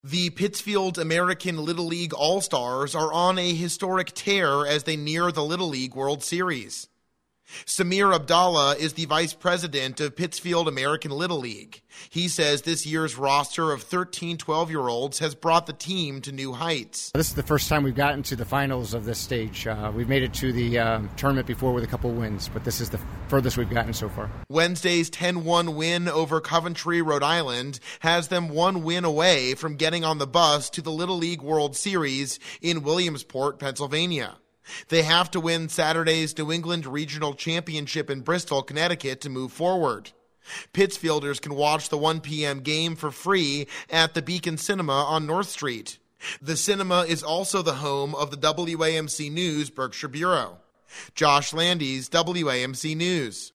The Pittsfield American Little League All-Stars are on a historic tear as they near the Little League World Series. Samir Abdallah is the vice president of Pittsfield American Little League. He says this year's roster of 13 12-year-olds has brought the team to new heights. This is the first time we've gotten to the finals of this stage. We've made it to the tournament before with a couple wins, but this is the furthest we've gotten so far. Wednesday's 10-1 win over Coventry, Rhode Island, has them one win away from getting on the bus to the Little League World Series in Williamsport, Pennsylvania. They have to win Saturday's New England Regional Championship in Bristol, Connecticut to move forward. Pittsfielders can watch the 1 p.m. game for free at the Beacon Cinema on North Street. The cinema is also the home of the WAMC News Berkshire Bureau. Josh Landis, WAMC News.